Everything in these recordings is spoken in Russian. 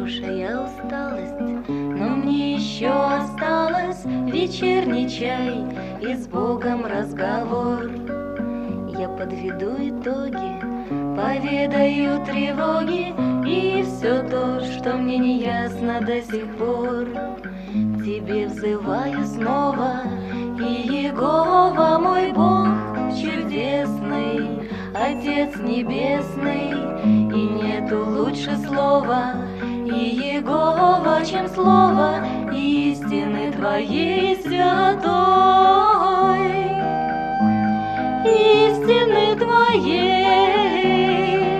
хорошая усталость, но мне еще осталось вечерний чай и с Богом разговор. Я подведу итоги, поведаю тревоги и все то, что мне не ясно до сих пор. К тебе взываю снова, и Иегова мой Бог чудесный, Отец небесный, и нету лучше слова, и Иегова, чем слово истины Твоей святой, истины Твоей.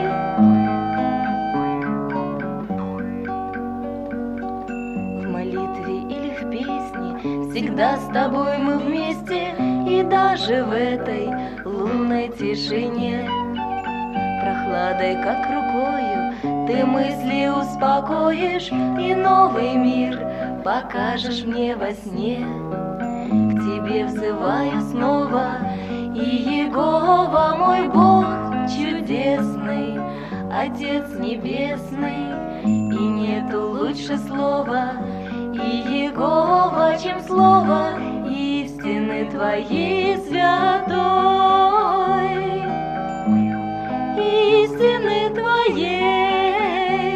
В молитве или в песне всегда с Тобой мы вместе, и даже в этой лунной тишине прохладой, как рукою, ты мысли успокоишь и новый мир покажешь мне во сне. К тебе взываю снова, и Иегова мой Бог чудесный, Отец небесный, и нету лучше слова, и Иегова, чем слово истины Твоей святой, истины Твоей.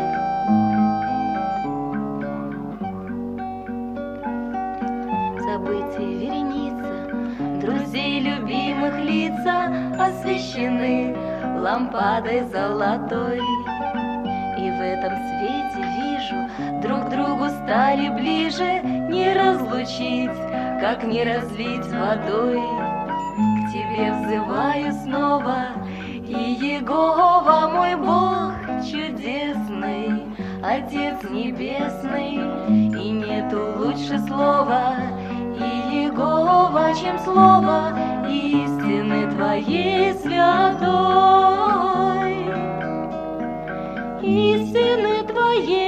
События вереница, друзей любимых лица освещены лампадой золотой, и в этом свете вижу, друг другу стали ближе, не разлучить, как не разлить водой. К тебе взываю снова, и Иегова мой Бог чудесный, Отец небесный, и нету лучше слова, и Иегова, чем слово истины Твоей святой, истины Твоей.